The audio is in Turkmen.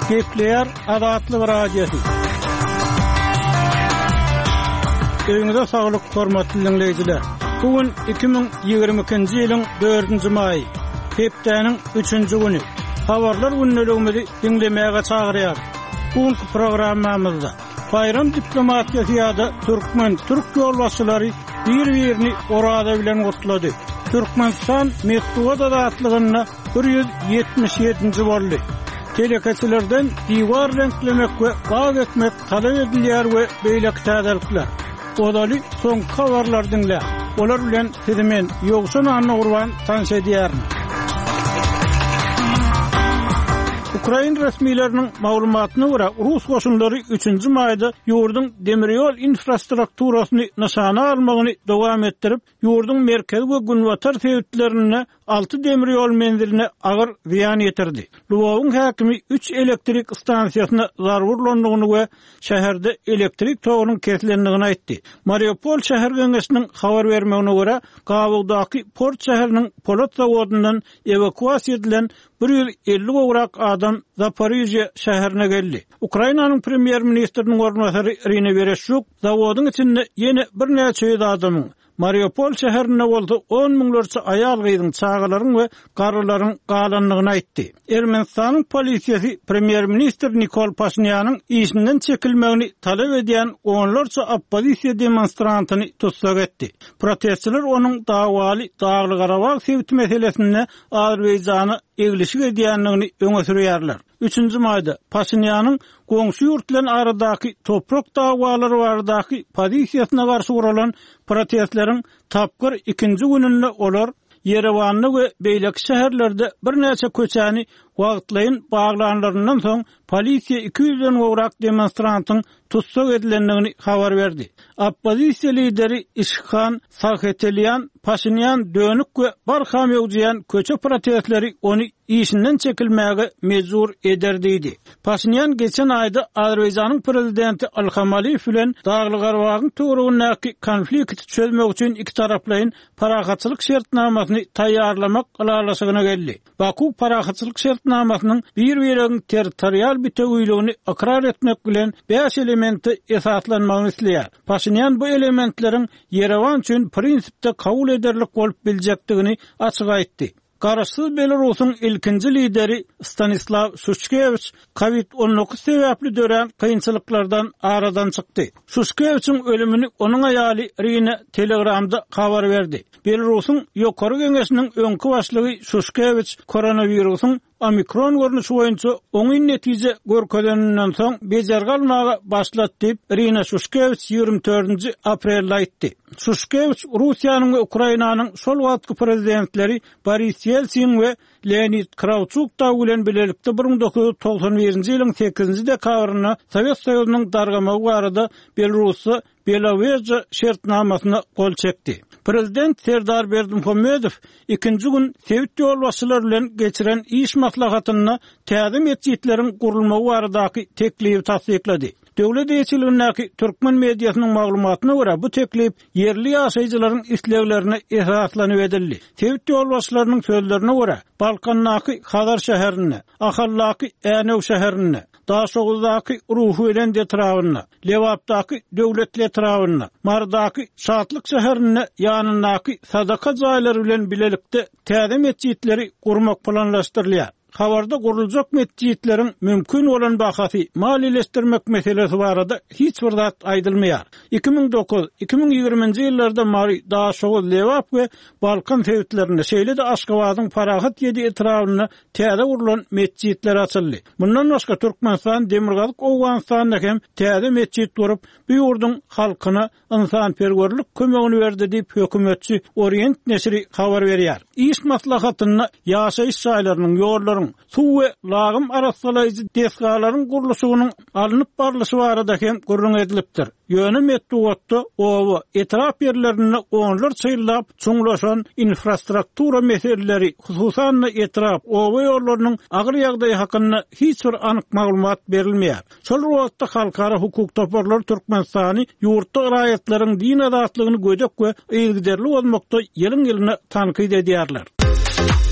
Gepleyer Adatlyk radiosu. Öňüňizde saglyk hormatly dinleýijiler. Bugün 2022-nji ýylyň 4-nji maý, hepdeniň 3-nji güni. Habarlar günnäligimizi dinlemäge çagyrýar. Bugünkü programmamyzda bayram diplomatiyasy ýa-da türk ýolbaşçylary bir-birini orada bilen gutlady. Türkmenistan Metduat adatlygyna 177-nji boldy. Telekeçilerden diýwar renklemek we gaz etmek talap edilýär we beýleki täzelikler. Odaly soň habarlar dinle. Olar bilen sizimen ýogsun anna urban tanşedýär. Ukrayn resmilerinin maglumatyna görä Rus goşunlary 3-nji maýda ýurdun demiryol infrastrukturasyny nişana almagyny dowam etdirip, ýurdun merkezi we günwatar sebäplerine 6 demiryol menziline agyr ziýan ýetirdi. Lwowyň häkimi 3 elektrik stansiýasyna zarurlandygyny we şäherde elektrik togynyň kesilendigini aýtdy. Mariupol şäher geňeşiniň habar bermegine görä, Gabagdaky port şäheriniň polat zawodundan evakuasiýa edilen 150 gowrak adam Zaporizhye şäherine geldi. Ukrainanyň premier ministriniň ornatary Irina Vereshchuk zawodyň içinde ýene bir näçe adamyň Mariupol şäherine boldy 10 miňlerçe aýal gyýdyň çağalaryň we garrylaryň galanlygyny aýtdy. Ermenistanyň polisiýasy premier ministr Nikol Pashinyanyň işinden çekilmegini talap edýän onlarça oppozisiýa demonstrantyny tutsak etdi. Protestçiler onuň dawaly Dagly Garabag sebäti meselesinde Azerbaýjany egilişik edýänligini öňe sürýärler. 3-nji maýda Pashinyanyň goňşy ýurt bilen aradaky toprak dawalary baradaky pozisiýasyna garşy guralan protestleriň tapgyr 2-nji gününde olar Yerewanly we beýleki şäherlerde bir näçe köçäni wagtlaýyn baglanlaryndan soň polisiýa 200-den gowrak demonstrantyň tutsak edilendigini habar berdi. Oppozisiýa lideri Ishkhan Sahetelian Pashinyan dönük we barham ýogjaýan köçe protestleri onu işinden çekilmäge mejbur ederdi. Pashinyan geçen aýda Azerbaýjanyň prezidenti Ilham Aliýew bilen Dagly Garabagyň töweregindäki konflikti çözmek üçin iki taraplaryň parahatçylyk şertnamasyny taýýarlamak galalaşygyna geldi. Baku parahatçylyk şertnamasynyň bir-biriň territorial bitegüýligini ikrar etmek bilen 5 elementi esaslanmagyny isleýär. Pashinyan bu elementleriň Yerewan üçin prinsipde kabul ederlik bolup biljekdigini açyk aýtdy. Garaşsyz Belarusyň ilkinji lideri Stanislav Sushkevich COVID-19 sebäpli dören kynçylyklardan aradan çykdy. Sushkevich'in ölümini onuň aýaly Irina Telegramda habar berdi. Belarusyň ýokary geňeşiniň öňkü başlygy Sushkevich koronawirusyň Omikron görnüşi boýunça oňy netije görkezenden soň bejer galmaga başlat diýip Irina Sushkevich 24-nji aprelde aýtdy. Sushkevich Russiýanyň we Ukrainanyň şol wagtky prezidentleri Boris Yeltsin we Leonid Kravchuk bilen bilelikde 1991-nji ýylyň 8-nji dekabrynda Sowet Soýuzynyň dargamagy barada Belarusy Beloveja şertnamasyna gol çekdi. Prezident Serdar Berdimuhammedow 2-nji gün sebit ýolbaşçylar bilen geçiren iş maslahatyna täzim etýäkleriň gurulmagy baradaky teklipi tasdiklady. Döwlet ýetirligindäki türkmen mediasynyň maglumatyna görä bu teklip yerli ýaşaýjylaryň isleglerine esaslanyp edildi. Sebit ýolbaşçylarynyň sözlerine görä Balkandaky Hadar şäherine, Ahallaky Änew şäherine, Daşoğuzdaky Ruhuelen detrawyna, Lewapdaky döwlet detrawyna, Mardaky Şatlyk şäherine ýanyndaky sadaka jaýlary bilen bilelikde täzim etýetleri gurmak planlaşdyrylýar. Habarda guruljak mescitleriň mümkin bolan bahasy maliýeleşdirmek meselesi barada hiç bir zat aýdylmaýar. 2009-2020-nji ýyllarda Mari Daşoğuz Lewap we Balkan sebäplerinde şeýle de Aşgabatyň Parahat ýedi etrawyna täze gurulan mescitler açyldy. Bundan başga Türkmenistan Demirgazyk Owganystanda hem täze mescit durup bu ýurdun halkyna ynsanperwerlik kömegini berdi diýip hökümetçi Orient neşri habar berýär. İş maslahatyna ýaşaýyş şaýlarynyň ýollaryň suw we lagym arasalaýjy desgalaryň gurulşynyň alınıp barlyşy barada hem gurrun edilipdir. Ýöne Metduatda owa etrap ýerlerini onlarça ýyllap çuňlaşan infrastruktura meseleleri, hususan etrap owa ýollarynyň agyr ýagdaýy hakynda hiç bir anyk maglumat berilmeýär. Şol wagtda halkara hukuk toparlar Türkmenistany ýurtda raýatlanyň din adatlygyny gödek we ýylgyderli bolmakda ýylyň ýylyna tanqid edýärler.